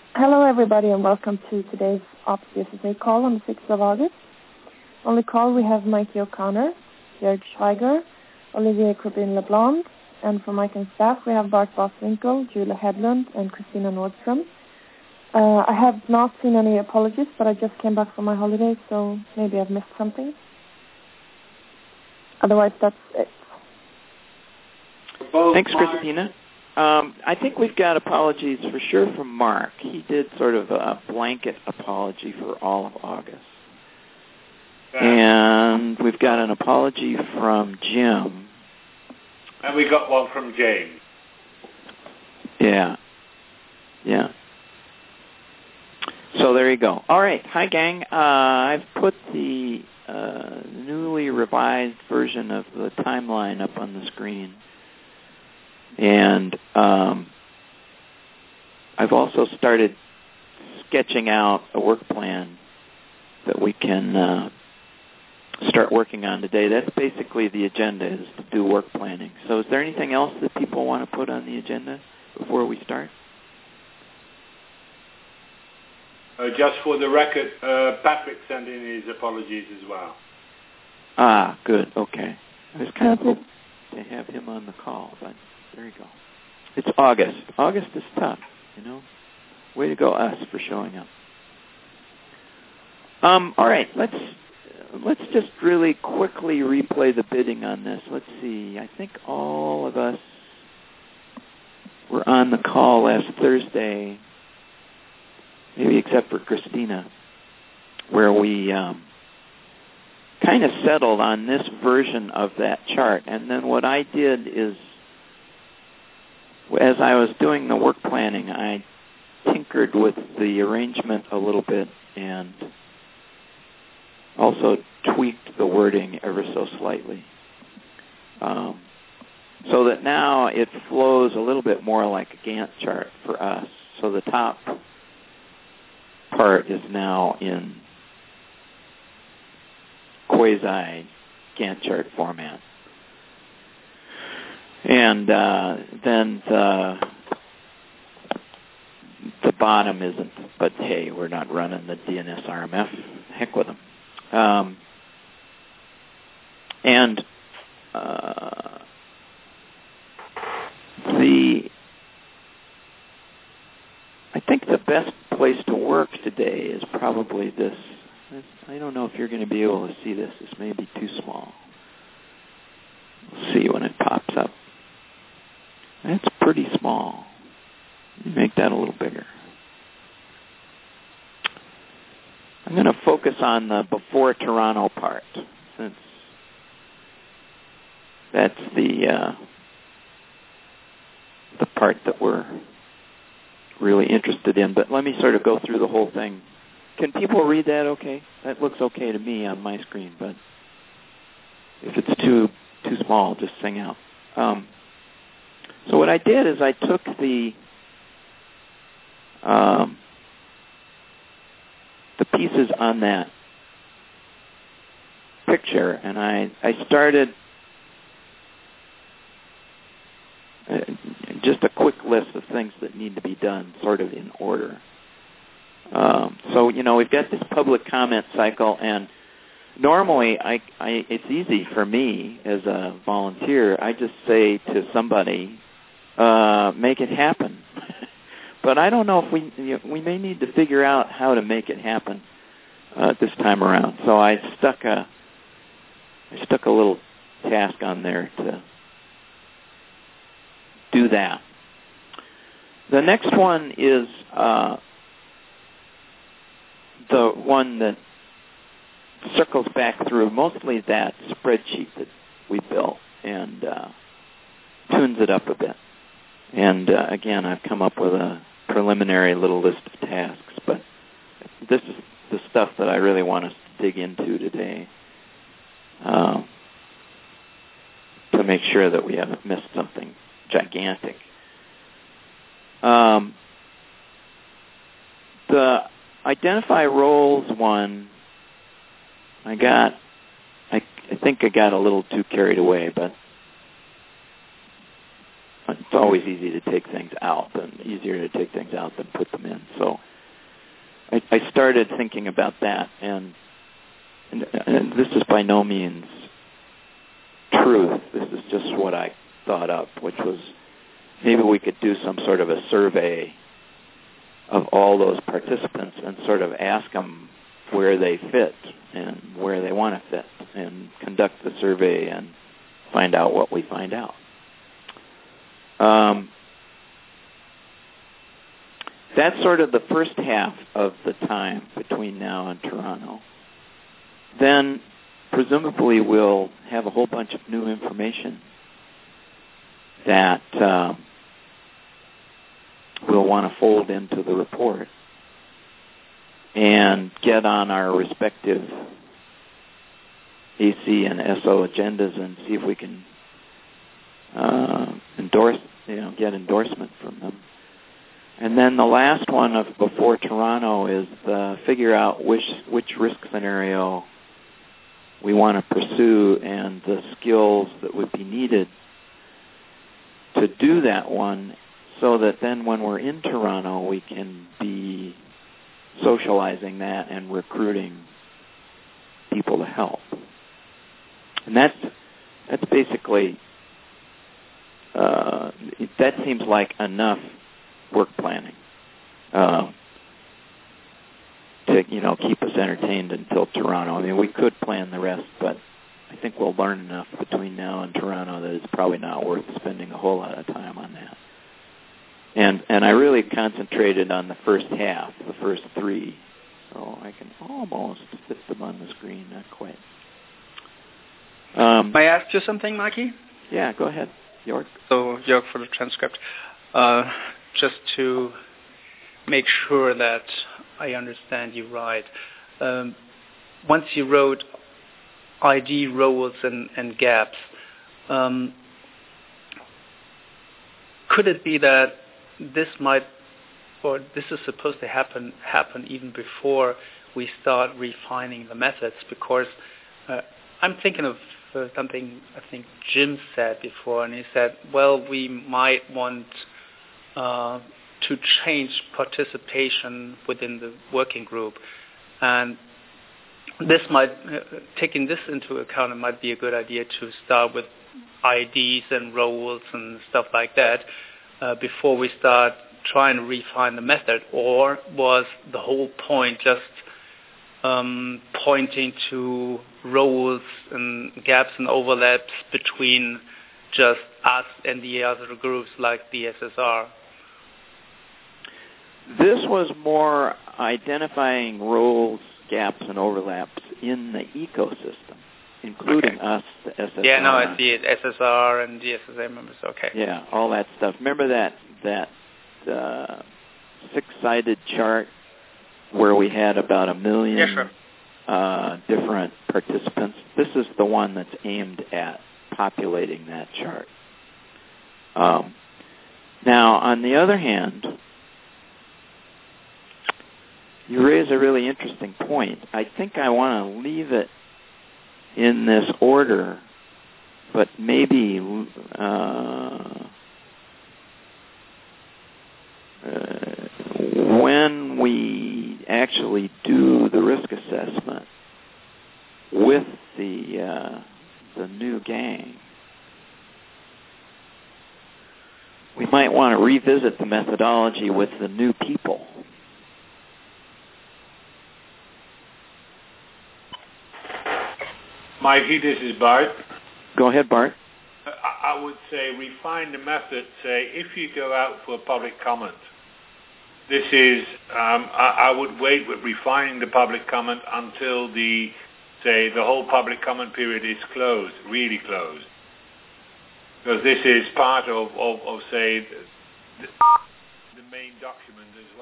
Hello, everybody, and welcome to today's Ops SSA call on the 6th of August. On the call, we have Mikey O'Connor, George Schweiger, Olivier Crobin-LeBlanc, and from Mike and staff, we have Bart Boswinkle, Julia Hedlund, and Christina Nordstrom. I have not seen any apologies, but I just came back from my holiday, so maybe I've missed something. Otherwise, that's it. Thanks, Christina. I think we've got apologies for sure from Mark. He did sort of a blanket apology for all of August. And we've got an apology from Jim. And we got one from James. Yeah. So there you go. All right. Hi, gang. I've put the newly revised version of the timeline up on the screen. And I've also started sketching out a work plan that we can start working on today. That's basically the agenda, is to do work planning. So is there anything else that people want to put on the agenda before we start? Just for the record, Patrick sent in his apologies as well. Ah, good. Okay. I was kind of hoping to have him on the call, but there you go. It's August. August is tough, you know. Way to go, us, for showing up. All right, let's just really quickly replay the bidding on this. Let's see. I think all of us were on the call last Thursday, maybe except for Christina, where we kind of settled on this version of that chart. And then what I did is, as I was doing the work planning, I tinkered with the arrangement a little bit and also tweaked the wording ever so slightly. So that now it flows a little bit more like a Gantt chart for us. So the top part is now in quasi Gantt chart format. And then the bottom isn't, but hey, we're not running the DNS RMF. Heck with them. I think the best place to work today is probably this. I don't know if you're going to be able to see this. This may be too small. We'll see when it pops up. That's pretty small. Make that a little bigger. I'm going to focus on the before Toronto part, since that's the part that we're really interested in. But let me sort of go through the whole thing. Can people read that okay? That looks okay to me on my screen, but if it's too small, just sing out. So what I did is I took the pieces on that picture, and I started just a quick list of things that need to be done, sort of in order. So, you know, we've got this public comment cycle, and normally it's easy for me as a volunteer. I just say to somebody, make it happen. But I don't know if we may need to figure out how to make it happen this time around. So I stuck a little task on there to do that. The next one is the one that circles back through mostly that spreadsheet that we built and tunes it up a bit. And again, I've come up with a preliminary little list of tasks, but this is the stuff that I really want us to dig into today to make sure that we haven't missed something gigantic. The identify roles one, I think I got a little too carried away, but it's always easy to take things out, and easier to take things out than put them in. So I started thinking about that, and this is by no means truth. This is just what I thought up, which was maybe we could do some sort of a survey of all those participants and sort of ask them where they fit and where they want to fit, and conduct the survey and find out what we find out. That's sort of the first half of the time between now and Toronto. Then, presumably, we'll have a whole bunch of new information that we'll want to fold into the report and get on our respective AC and SO agendas and see if we can get endorsement from them. And then the last one of before Toronto is figure out which risk scenario we want to pursue and the skills that would be needed to do that one, so that then when we're in Toronto we can be socializing that and recruiting people to help. And that's basically, that seems like enough work planning to keep us entertained until Toronto. I mean, we could plan the rest, but I think we'll learn enough between now and Toronto that it's probably not worth spending a whole lot of time on that. And I really concentrated on the first half, the first three, so I can almost fit them on the screen, not quite. May I ask you something, Mikey? Yeah, go ahead, Jörg. So, Jörg, for the transcript, just to make sure that I understand you right. Once you wrote ID roles and gaps, could it be that this is supposed to happen even before we start refining the methods? Because I'm thinking of something I think Jim said before, and he said, well, we might want to change participation within the working group, and this might, taking this into account, it might be a good idea to start with IDs and roles and stuff like that before we start trying to refine the method. Or was the whole point just pointing to roles and gaps and overlaps between just us and the other groups like the SSR? This was more identifying roles, gaps, and overlaps in the ecosystem, including us, the SSR. Yeah, no, I see it. SSR and the SSA members. Okay. Yeah, all that stuff. Remember that six-sided chart where we had about 1 million different participants? This is the one that's aimed at populating that chart. Now, on the other hand, you raise a really interesting point. I think I want to leave it in this order, but maybe when we actually do the risk assessment with the new gang, we might want to revisit the methodology with the new people. Mikey, this is Bart. Go ahead, Bart. I would say refine the method. Say if you go out for public comment, this is. I would wait with refining the public comment until the whole public comment period is closed, really closed, because this is part of say the main document as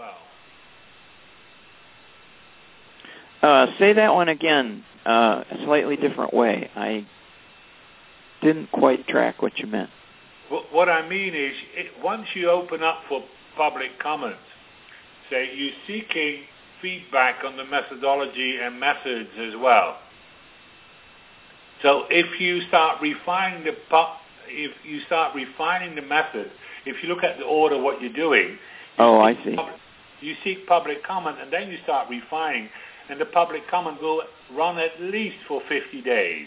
well. Say that one again. A slightly different way. I didn't quite track what you meant. What I mean is, once you open up for public comment, say you're seeking feedback on the methodology and methods as well. So if you start refining the method, if you look at the order what you're doing. Oh, I see. you seek public comment, and then you start refining, and the public comment will run at least for 50 days.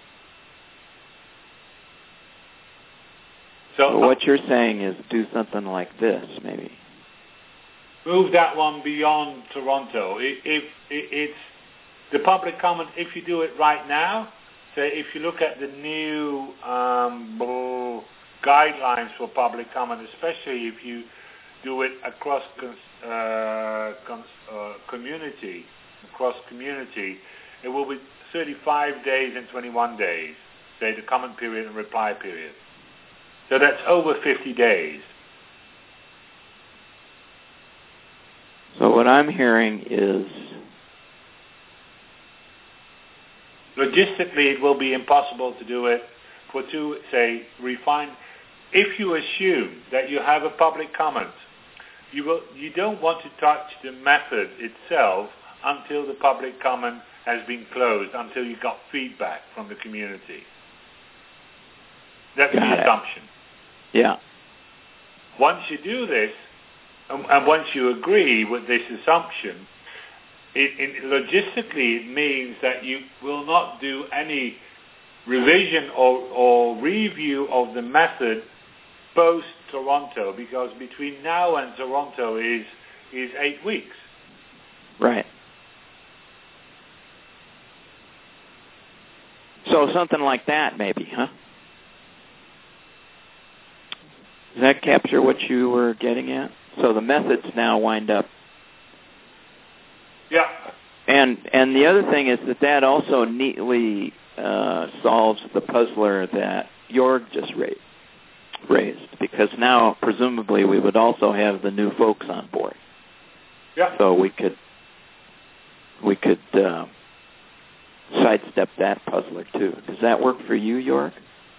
So what you're saying is do something like this, maybe. Move that one beyond Toronto. If it's the public comment, if you do it right now, say if you look at the new guidelines for public comment, especially if you do it across community, it will be 35 days and 21 days, say the comment period and reply period. So that's over 50 days. So what I'm hearing is logistically it will be impossible to do it for refine. If you assume that you have a public comment, you don't want to touch the method itself until the public comment has been closed, until you got feedback from the community. That's the assumption. Yeah. Once you do this, and once you agree with this assumption, logistically it means that you will not do any revision or review of the method post-Toronto, because between now and Toronto is 8 weeks. Right. So something like that maybe, huh? Does that capture what you were getting at? So the methods now wind up. Yeah. And the other thing is that also neatly solves the puzzler that Jorg just raised, because now presumably we would also have the new folks on board. Yeah. So we could sidestep that puzzler too. Does that work for you, Jorg?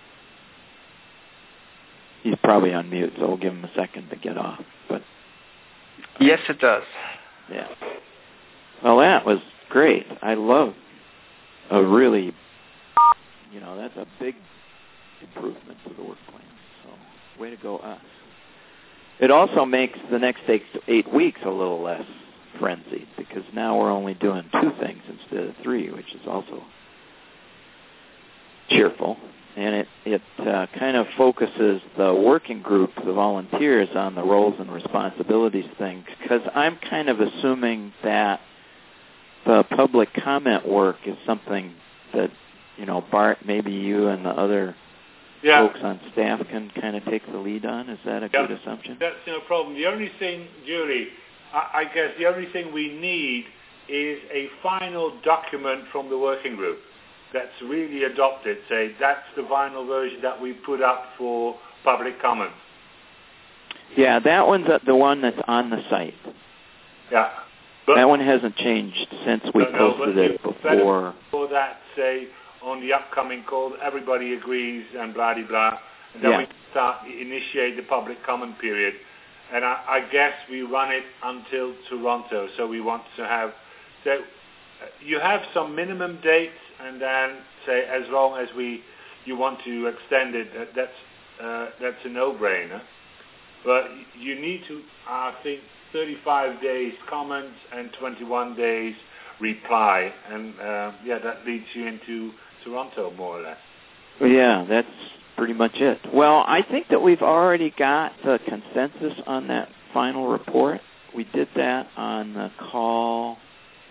He's probably on mute, so we'll give him a second to get off. But yes, it does. Yeah. Well, that was great. I love a really, that's a big improvement to the work plan. So, way to go, us. It also makes the next 8 weeks a little less frenzied, because now we're only doing 2 things instead of 3, which is also cheerful. And it kind of focuses the working group, the volunteers, on the roles and responsibilities thing, because I'm kind of assuming that the public comment work is something that, Bart, maybe you and the other folks on staff can kind of take the lead on. Is that a good assumption? That's no problem. The only thing, Julie, I guess the only thing we need is a final document from the working group that's really adopted. Say that's the final version that we put up for public comment. Yeah, that one's the one that's on the site. Yeah. That one hasn't changed since we posted it before. For that, say, on the upcoming call, everybody agrees and blah-de-blah, and then we initiate the public comment period. And I guess we run it until Toronto, so we want to have... So you have some minimum dates, and then, say, as long as you want to extend it, that's a no-brainer. But you need to, I think, 35 days comments and 21 days reply, and that leads you into Toronto, more or less. Yeah, that's pretty much it. Well, I think that we've already got the consensus on that final report. We did that on the call,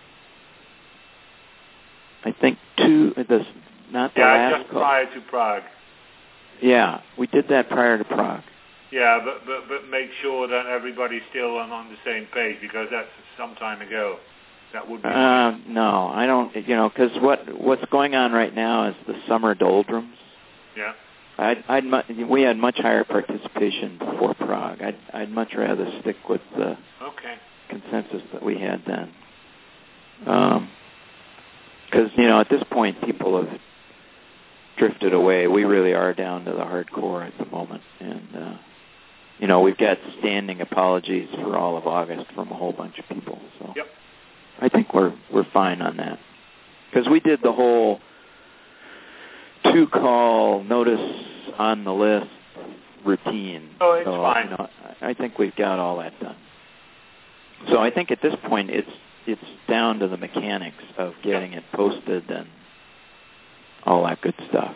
I think not the last call. Prior to Prague. Yeah, we did that prior to Prague. Yeah, but make sure that everybody's still on the same page, because that's some time ago. That would be no, I don't. Because what's going on right now is the summer doldrums. Yeah. We had much higher participation before Prague. I'd much rather stick with the consensus that we had then. Because at this point people have drifted away. We really are down to the hardcore at the moment, and we've got standing apologies for all of August from a whole bunch of people. So I think we're fine on that, because we did the whole 2-call notice on the list routine. Oh, it's fine. I think we've got all that done. So I think at this point it's down to the mechanics of getting it posted and all that good stuff.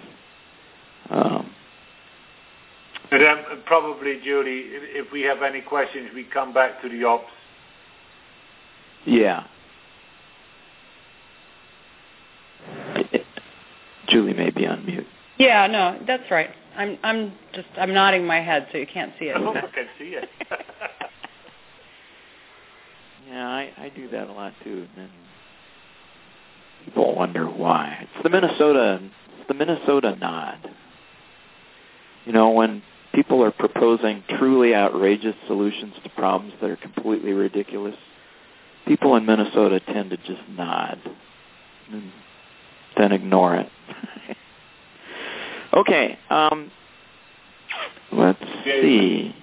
And probably, Julie, if we have any questions, we come back to the ops. Yeah. Julie may be on mute. Yeah, no, that's right. I'm nodding my head so you can't see it. Oh, I can see it. Yeah, I do that a lot too, and people wonder why. It's the Minnesota nod. You know, when people are proposing truly outrageous solutions to problems that are completely ridiculous, people in Minnesota tend to just nod and then ignore it. Okay, let's see.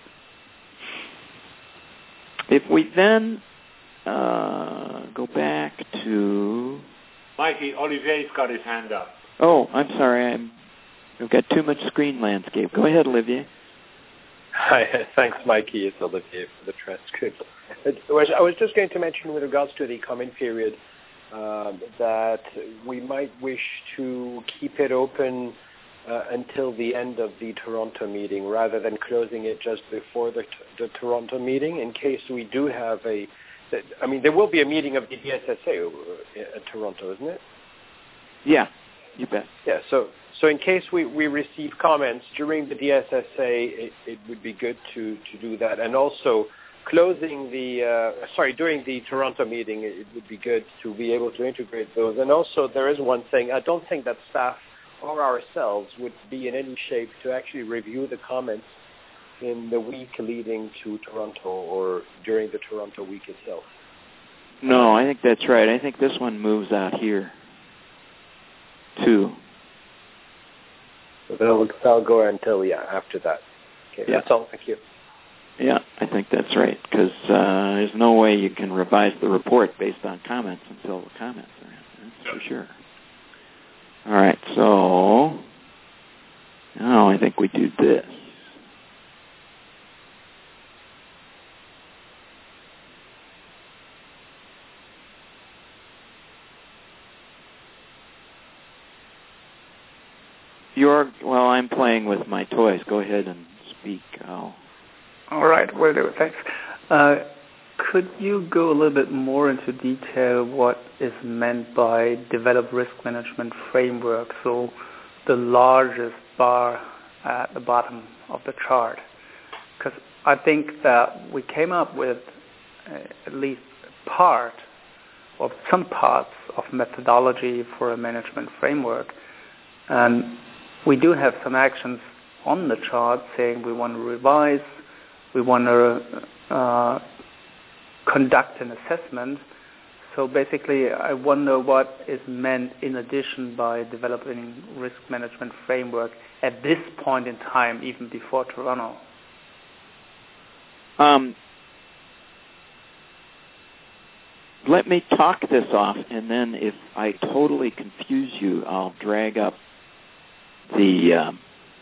If we then go back to... Mikey, Olivier's got his hand up. Oh, I'm sorry. I've got too much screen landscape. Go ahead, Olivier. Hi, thanks, Mikey. It's Olivier for the transcript. I was just going to mention with regards to the comment period that we might wish to keep it open until the end of the Toronto meeting rather than closing it just before the Toronto meeting in case we do have there will be a meeting of the DSSA at Toronto, isn't it? Yeah, you bet. Yeah, so in case we receive comments during the DSSA, it would be good to do that. And also during the Toronto meeting, it would be good to be able to integrate those. And also there is one thing, I don't think that staff or ourselves would be in any shape to actually review the comments in the week leading to Toronto or during the Toronto week itself. No, I think that's right. I think this one moves out here, too. So that'll go until, after that. Okay, yeah. That's all. Thank you. Yeah, I think that's right, because there's no way you can revise the report based on comments until the comments are in. That's for sure. All right, so now I think we do this. I'm playing with my toys. Go ahead and speak. All right, will do. Thanks. Could you go a little bit more into detail what is meant by develop risk management framework? So the largest bar at the bottom of the chart. Because I think that we came up with at least part of some parts of methodology for a management framework. And we do have some actions on the chart saying we want to revise, we want to conduct an assessment. So basically, I wonder what is meant in addition by developing risk management framework at this point in time, even before Toronto. Let me talk this off, and then if I totally confuse you, I'll drag up the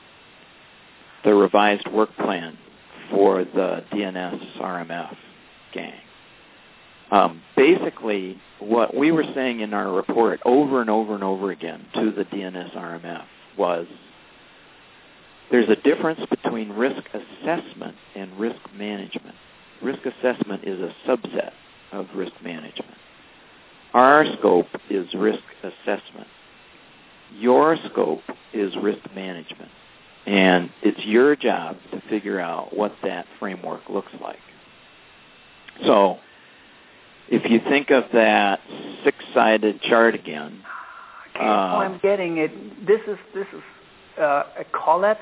revised work plan for the DNS RMF gang. Basically, what we were saying in our report over and over and over again to the DNS RMF was there's a difference between risk assessment and risk management. Risk assessment is a subset of risk management. Our scope is risk assessment. Your scope is risk management. And it's your job to figure out what that framework looks like. So if you think of that six-sided chart again. I'm getting it. This is a collapsed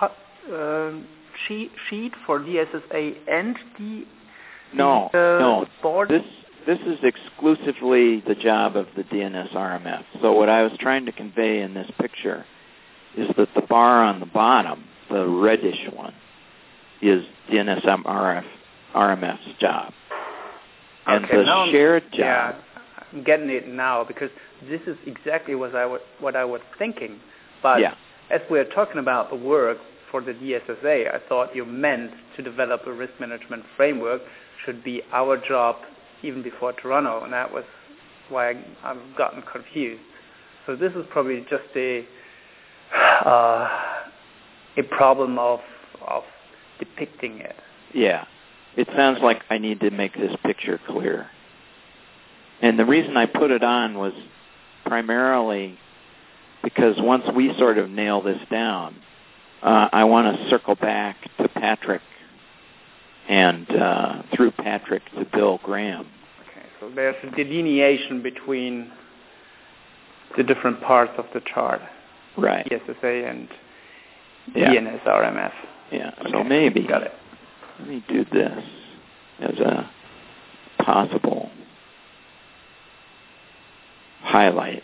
sheet for DSSA and the board? This is exclusively the job of the DNS RMF. So what I was trying to convey in this picture is that the bar on the bottom, the reddish one, is DNS RMF's job. And the shared job... Yeah, I'm getting it now because this is exactly what I was thinking. But as we're talking about the work for the DSSA, I thought you meant to develop a risk management framework should be our job even before Toronto, and that was why I've gotten confused. So this is probably just a problem of depicting it. Yeah. It sounds like I need to make this picture clear. And the reason I put it on was primarily because once we sort of nail this down, I want to circle back to Patrick and through Patrick to Bill Graham. Okay, so there's a delineation between the different parts of the chart. Right. DSSA and DNS-RMF. Yeah, okay. So maybe Got it. Let me do this as a possible highlight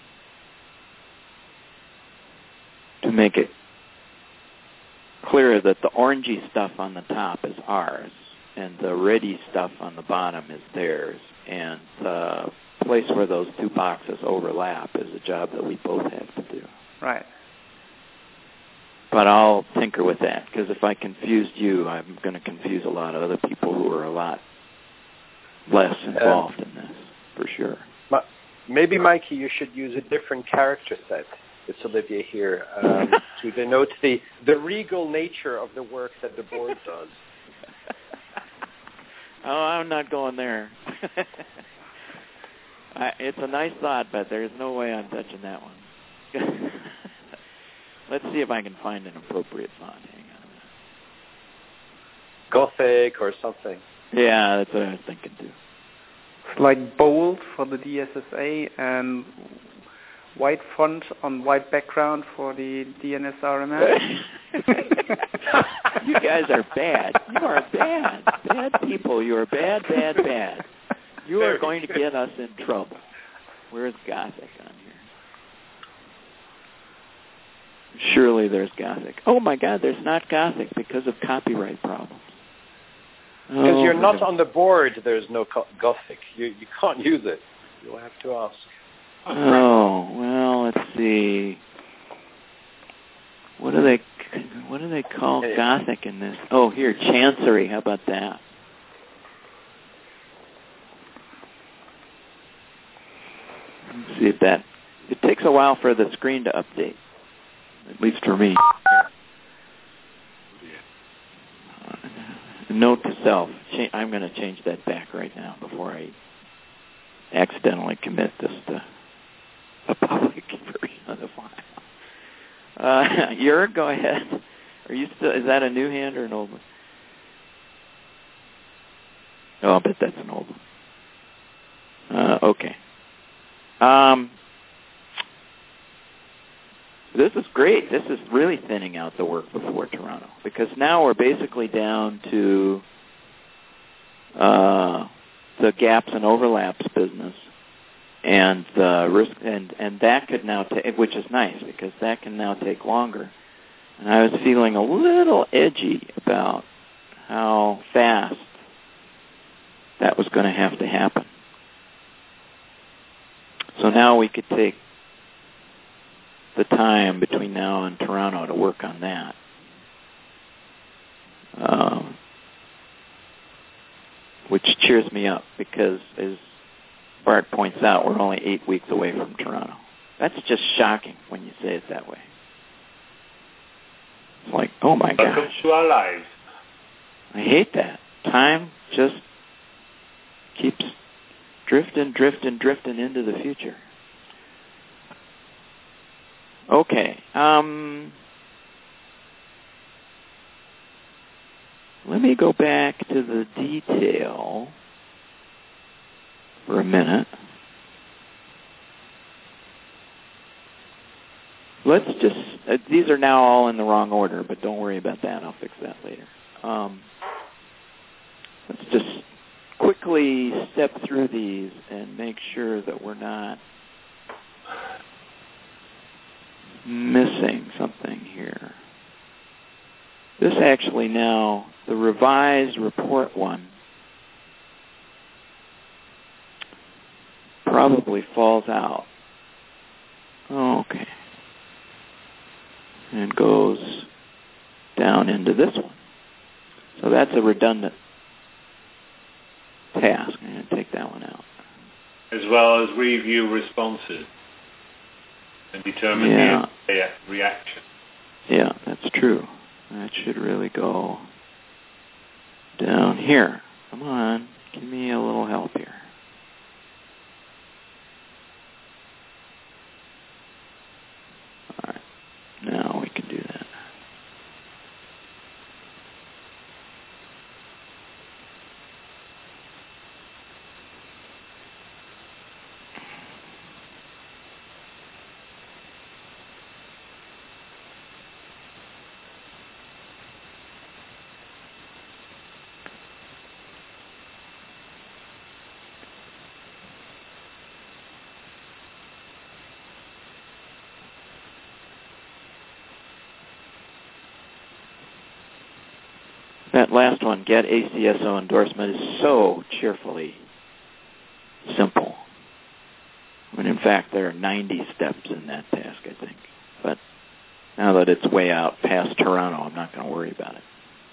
to make it clear that the orangey stuff on the top is ours and the reddy stuff on the bottom is theirs, and the place where those two boxes overlap is a job that we both have to do. Right. But I'll tinker with that, because if I confused you, I'm going to confuse a lot of other people who are a lot less involved in this, for sure. Maybe, Mikey, you should use a different character set. It's Olivier here, to denote the regal nature of the work that the board does. Oh, I'm not going there. It's a nice thought, but there's no way I'm touching that one. Let's see if I can find an appropriate font. Hang on. Gothic or something. Yeah, that's what I was thinking too. It's like bold for the DSSA and white font on white background for the DNS-RMF. You guys are bad. You are bad. Bad people. You are bad, bad, bad. You are going to get us in trouble. Where's Gothic on here? Surely there's Gothic. Oh my God, there's not Gothic because of copyright problems. Because you're not on the board, there's no Gothic. You can't use it. You'll have to ask. Oh, well, let's see. What do they call Gothic in this? Oh, here, Chancery. How about that? Let's see if that... It takes a while for the screen to update, at least for me. Note to self. I'm going to change that back right now before I accidentally commit this to a public version of the file. Jörg, go ahead. Are you still? Is that a new hand or an old one? Oh, I'll bet that's an old one. Okay. This is great. This is really thinning out the work before Toronto, because now we're basically down to the gaps and overlaps business, and the risk, and that could now take, which is nice because that can now take longer. And I was feeling a little edgy about how fast that was going to have to happen. So now we could take the time between now and Toronto to work on that. Which cheers me up because, as Bart points out, we're only 8 weeks away from Toronto. That's just shocking when you say it that way. It's like, oh my gosh. Welcome to our lives. I hate that. Time just keeps drifting into the future. Okay. Let me go back to the detail for a minute. Let's just, these are now all in the wrong order, but don't worry about that. I'll fix that later. Let's just quickly step through these and make sure that we're not missing something here. This actually now, the revised report one, probably falls out. Okay. And goes down into this one. So that's a redundant as well as review responses and determine the reaction. Yeah, that's true. That should really go down here. Come on, give me a little help here. All right, now we can do that. That last one, get ACSO endorsement, is so cheerfully simple. When in fact there are 90 steps in that task, I think. But now that it's way out past Toronto, I'm not going to worry about it.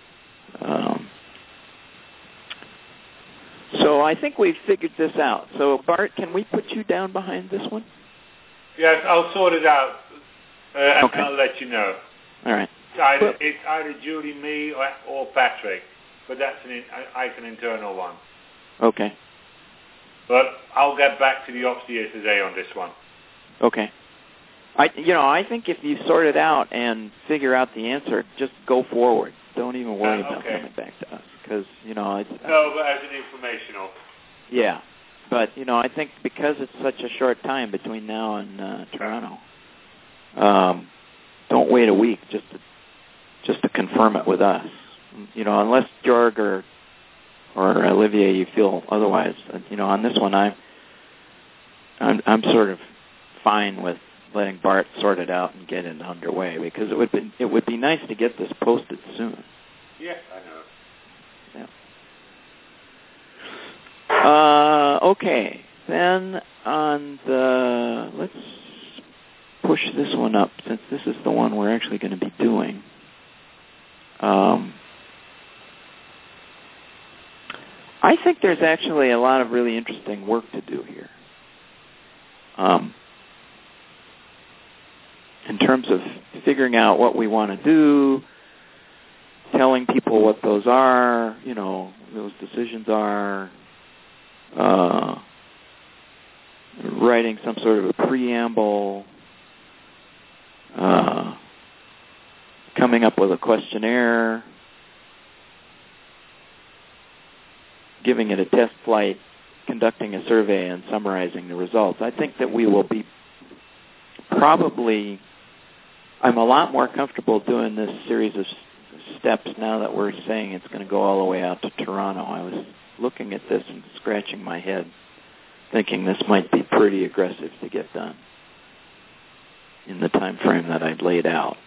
So I think we've figured this out. So Bart, can we put you down behind this one? Yes, I'll sort it out, and Okay. I'll let you know. All right. It's either Judy, me, or Patrick, but that's an internal one. Okay. But I'll get back to the OPS today on this one. Okay. I think if you sort it out and figure out the answer, just go forward. Don't even worry about coming back to us, because it's... No, but as an informational. Yeah. But, I think because it's such a short time between now and Toronto, don't wait a week just to confirm it with us. Unless Jorg or Olivier, you feel otherwise. On this one, I'm sort of fine with letting Bart sort it out and get it underway, because it would be nice to get this posted soon. Yes, I know. Yeah. Okay. Then let's push this one up, since this is the one we're actually going to be doing. I think there's actually a lot of really interesting work to do here. In terms of figuring out what we want to do, telling people what those are, those decisions are, writing some sort of a preamble, coming up with a questionnaire, giving it a test flight, conducting a survey, and summarizing the results. I think that we will be I'm a lot more comfortable doing this series of steps now that we're saying it's going to go all the way out to Toronto. I was looking at this and scratching my head, thinking this might be pretty aggressive to get done in the time frame that I'd laid out.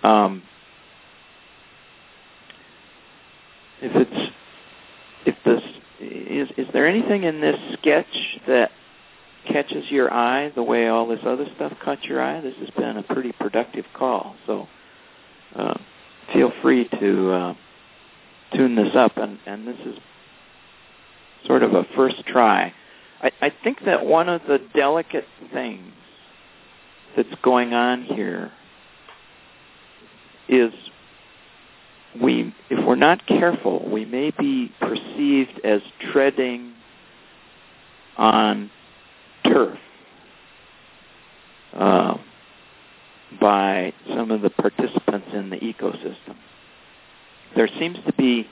Is there anything in this sketch that catches your eye the way all this other stuff caught your eye? This has been a pretty productive call, so feel free to tune this up, and this is sort of a first try. I think that one of the delicate things that's going on here is if we're not careful, we may be perceived as treading on turf by some of the participants in the ecosystem. There seems to be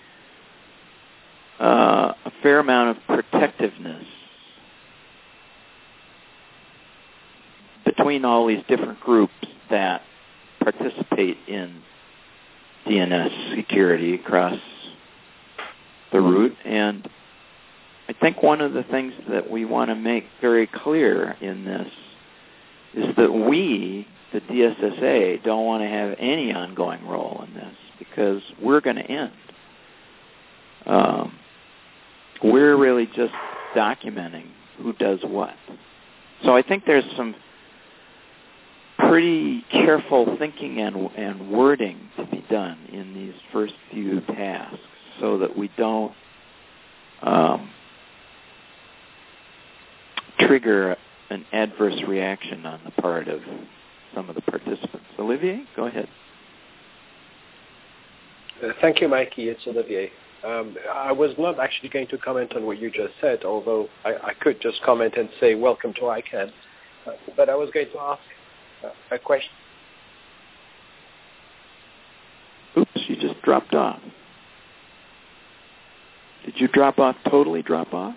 a fair amount of protectiveness between all these different groups that participate in DNS security across the route. And I think one of the things that we want to make very clear in this is that we, the DSSA, don't want to have any ongoing role in this, because we're going to end. We're really just documenting who does what. So I think there's some pretty careful thinking and wording to be done in these first few tasks, trigger an adverse reaction on the part of some of the participants. Olivier, go ahead. Thank you, Mikey. It's Olivier. I was not actually going to comment on what you just said, although I could just comment and say welcome to ICANN. But I was going to ask a question. Oops, you just dropped off. Did you totally drop off?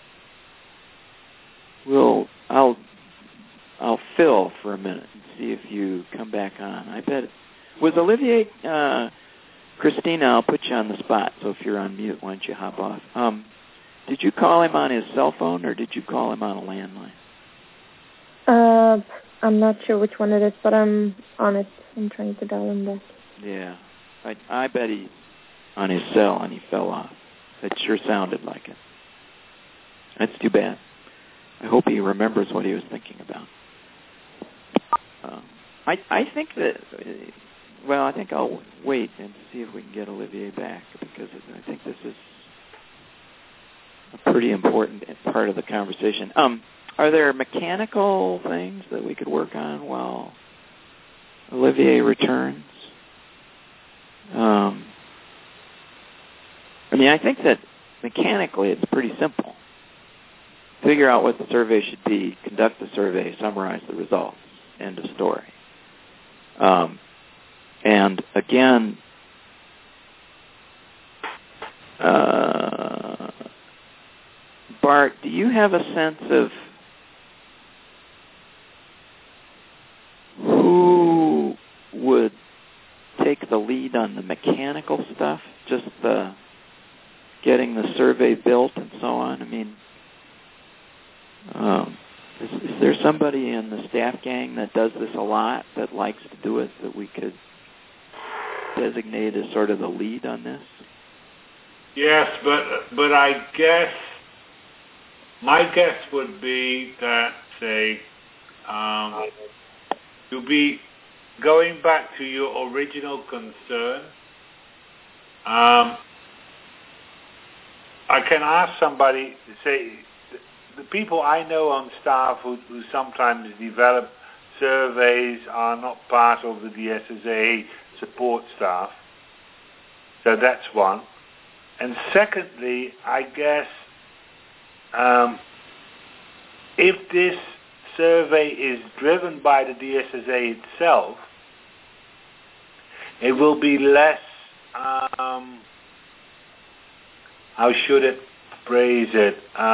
I'll fill for a minute and see if you come back on. I bet. Was Olivier, Christina, I'll put you on the spot, so if you're on mute, why don't you hop off? Did you call him on his cell phone, or did you call him on a landline? I'm not sure which one it is, but I'm on it. I'm trying to dial him back. Yeah. I bet he's on his cell and he fell off. It sure sounded like it. That's too bad. I hope he remembers what he was thinking about. I think that, I think I'll wait and see if we can get Olivier back, because I think this is a pretty important part of the conversation. Are there mechanical things that we could work on while Olivier returns? I think that mechanically it's pretty simple. Figure out what the survey should be, conduct the survey, summarize the results, end of story. And again, Bart, do you have a sense of who would take the lead on the mechanical stuff, just the getting the survey built and so on? Is there somebody in the staff gang that does this a lot, that likes to do it, that we could designate as sort of the lead on this? Yes, but I guess my guess would be that, say, you'll be going back to your original concern. I can ask somebody to say, the people I know on staff who sometimes develop surveys are not part of the DSSA support staff. So that's one. And secondly, I guess if this survey is driven by the DSSA itself, it will be less, how should it phrase it?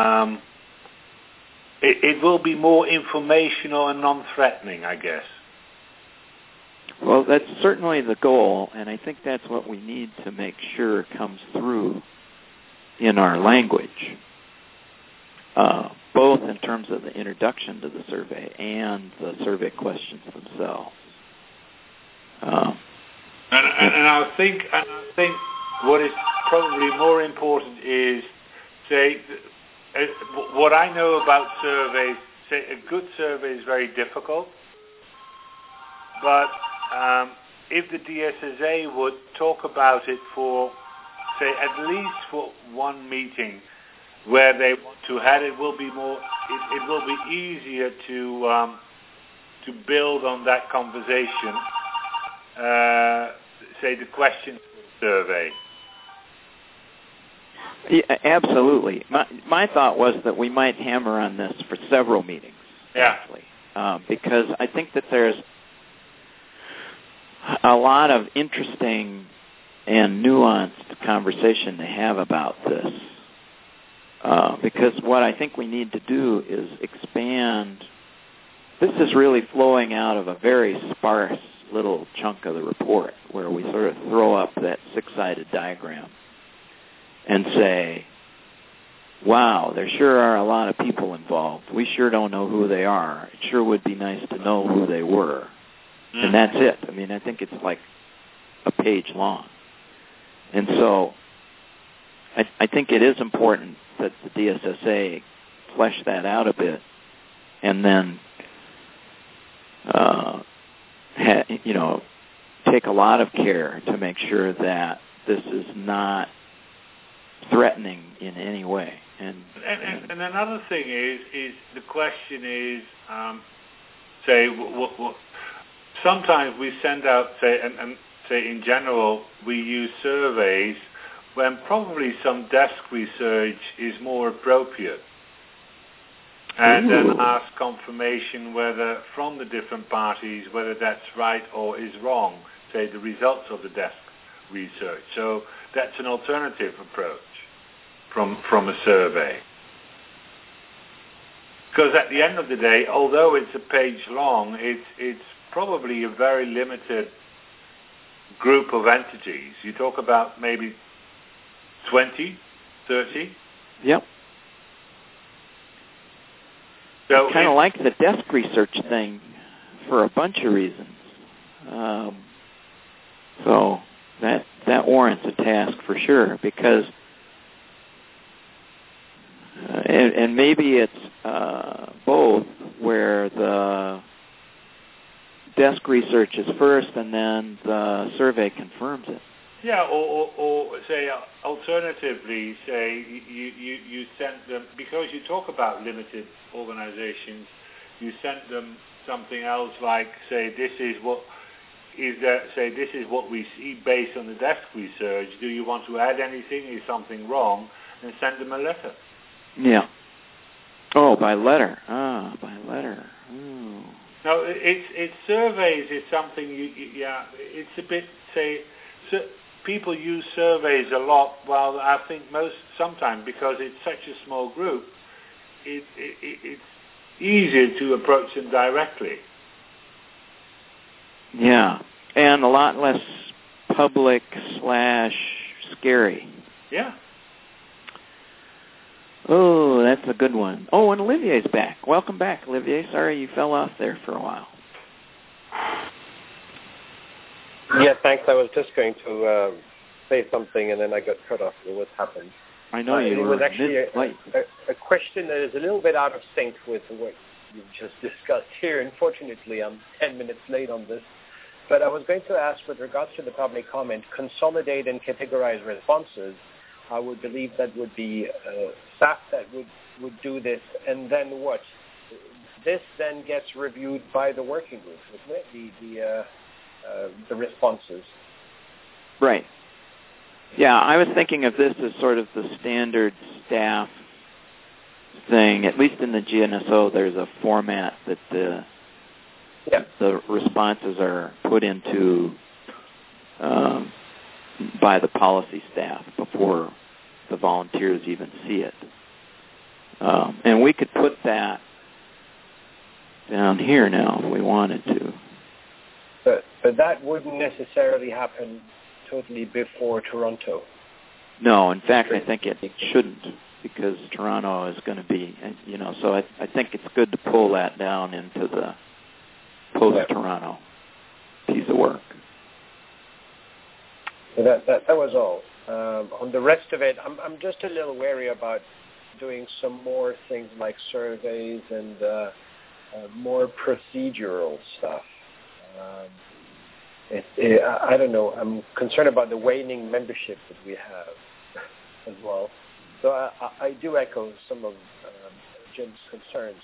It will be more informational and non-threatening, I guess. Well, that's certainly the goal, and I think that's what we need to make sure comes through in our language, both in terms of the introduction to the survey and the survey questions themselves. And I think what is probably more important is, say, what I know about surveys. Say, a good survey is very difficult, but if the DSSA would talk about it for, say, at least for one meeting where they want to have it, will be more. It will be easier to build on that conversation. Say the questions survey. Yeah, absolutely. My thought was that we might hammer on this for several meetings, actually, because I think that there's a lot of interesting and nuanced conversation to have about this. Because what I think we need to do is expand. This is really flowing out of a very sparse little chunk of the report where we sort of throw up that six-sided diagram and say, wow, there sure are a lot of people involved. We sure don't know who they are. It sure would be nice to know who they were. And that's it. I think it's like a page long. And so I think it is important that the DSSA flesh that out a bit and then, take a lot of care to make sure that this is not threatening in any way. And another thing is the question is, say, sometimes we send out, say, and say in general, we use surveys when probably some desk research is more appropriate. And then ask confirmation whether, from the different parties, whether that's right or is wrong, say, the results of the desk research. So that's an alternative approach from a survey. Because at the end of the day, although it's a page long, it's probably a very limited group of entities. You talk about maybe 20, 30? Yep. So I kind of like the desk research thing for a bunch of reasons. So that warrants a task for sure, because and maybe it's both, where the desk research is first and then the survey confirms it. Yeah, or say alternatively, say you sent them, because you talk about limited organizations, you sent them something else like, say, this is what we see based on the desk research. Do you want to add anything? Is something wrong? And send them a letter. Yeah. Oh, by letter. By letter. Oh. No, it's surveys is something it's a bit, say, people use surveys a lot. Well, I think sometimes because it's such a small group, it's easier to approach them directly. Yeah, and a lot less public / scary. Yeah. Oh, that's a good one. Oh, and Olivier's back. Welcome back, Olivier. Sorry you fell off there for a while. Yeah, thanks. I was just going to say something, and then I got cut off. What happened? I know you were. It was actually a question that is a little bit out of sync with what you've just discussed here. Unfortunately, I'm 10 minutes late on this. But I was going to ask, with regards to the public comment, consolidate and categorize responses. I would believe that would be staff that would do this, and then what? This then gets reviewed by the working group, isn't it? The responses. Right. Yeah, I was thinking of this as sort of the standard staff thing. At least in the GNSO, there's a format that the responses are put into by the policy staff before the volunteers even see it. And we could put that down here now if we wanted to. But that wouldn't necessarily happen totally before Toronto. No, in fact, I think it shouldn't, because Toronto is going to be, so I think it's good to pull that down into the post-Toronto piece of work. So that was all. On the rest of it, I'm just a little wary about doing some more things like surveys and more procedural stuff. I don't know. I'm concerned about the waning membership that we have as well. So I do echo some of Jim's concerns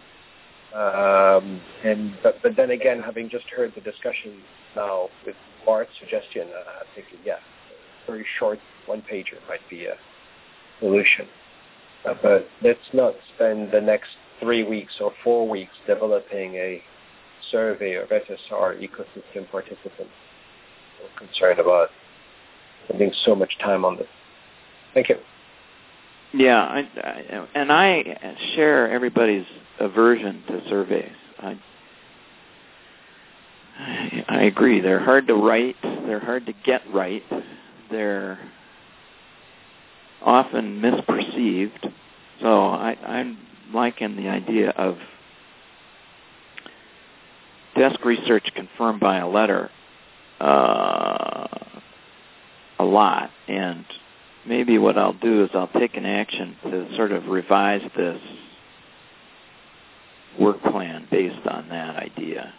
on these. But then again, having just heard the discussion now with Bart's suggestion, I'm thinking, a very short one-pager might be a solution. But let's not spend the next 3 weeks or 4 weeks developing a survey of SSR ecosystem participants. I'm concerned about spending so much time on this. Thank you. Yeah, I share everybody's aversion to surveys. I agree. They're hard to write. They're hard to get right. They're often misperceived. So I'm liking the idea of desk research confirmed by a letter a lot. And maybe what I'll do is I'll take an action to sort of revise this work plan based on that idea.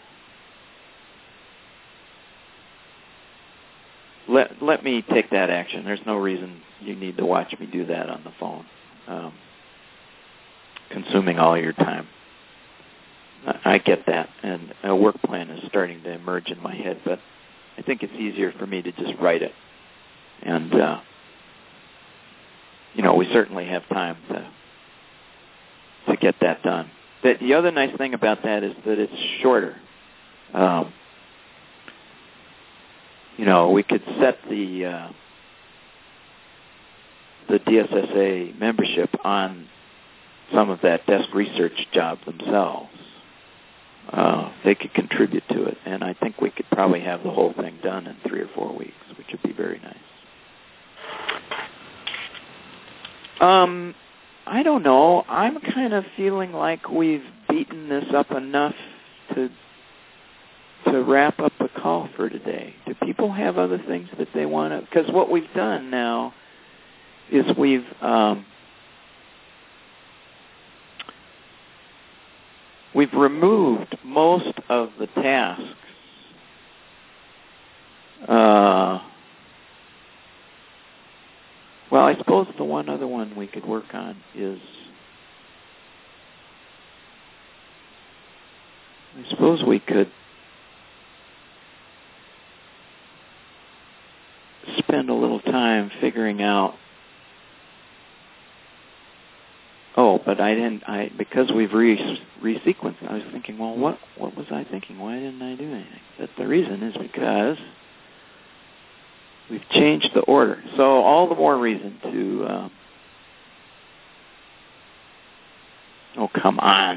Let me take that action. There's no reason you need to watch me do that on the phone. consuming all your time. I get that, and a work plan is starting to emerge in my head, but I think it's easier for me to just write it. And, we certainly have time to get that done. The other nice thing about that is that it's shorter. We could set the DSSA membership on some of that desk research job themselves. They could contribute to it, and I think we could probably have the whole thing done in 3 or 4 weeks, which would be very nice. I don't know. I'm kind of feeling like we've beaten this up enough to wrap up the call for today. Do people have other things that they want to... Because what we've done now is we've removed most of the tasks. Well, I suppose the one other one we could work on is... I suppose we could spend a little time figuring out... but because we've resequenced, I was thinking, well, what was I thinking? Why didn't I do anything? But the reason is because we've changed the order. So all the more reason to... come on.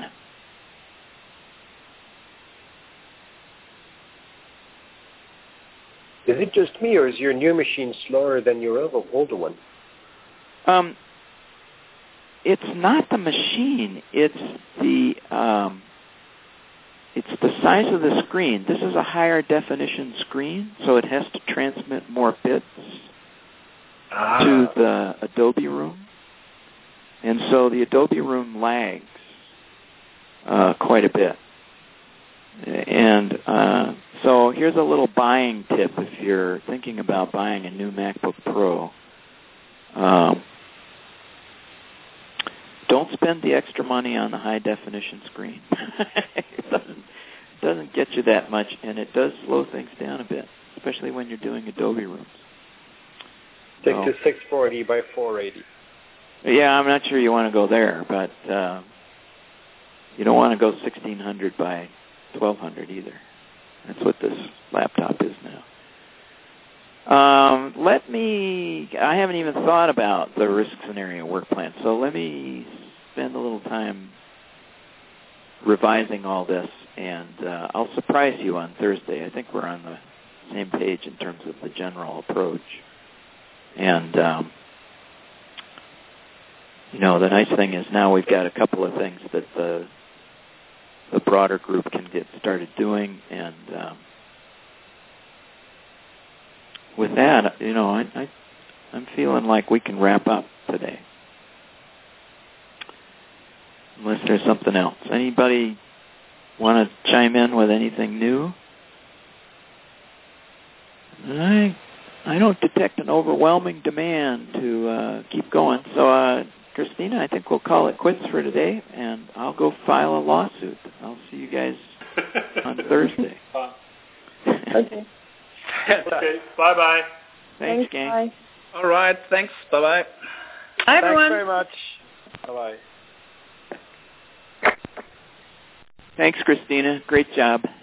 Is it just me, or is your new machine slower than your older one? It's not the machine. It's the size of the screen. This is a higher definition screen, so it has to transmit more bits to the Adobe Room, and so the Adobe Room lags quite a bit. And so here's a little buying tip if you're thinking about buying a new MacBook Pro. Don't spend the extra money on the high-definition screen. It doesn't get you that much, and it does slow things down a bit, especially when you're doing Adobe Rooms. Stick to 640 by 480. Yeah, I'm not sure you want to go there, but you don't want to go 1600 by 1200 either. That's what this laptop is now. I haven't even thought about the risk scenario work plan, so let me spend a little time revising all this, and I'll surprise you on Thursday. I think we're on the same page in terms of the general approach. And, the nice thing is now we've got a couple of things that the broader group can get started doing, and with that, I'm feeling like we can wrap up today. Unless there's something else. Anybody want to chime in with anything new? I don't detect an overwhelming demand to keep going. So, Christina, I think we'll call it quits for today, and I'll go file a lawsuit. I'll see you guys on Thursday. Okay. Okay, bye-bye. Thanks, gang. Bye. All right, thanks. Bye-bye. Hi, everyone. Thanks very much. Bye-bye. Thanks, Christina. Great job.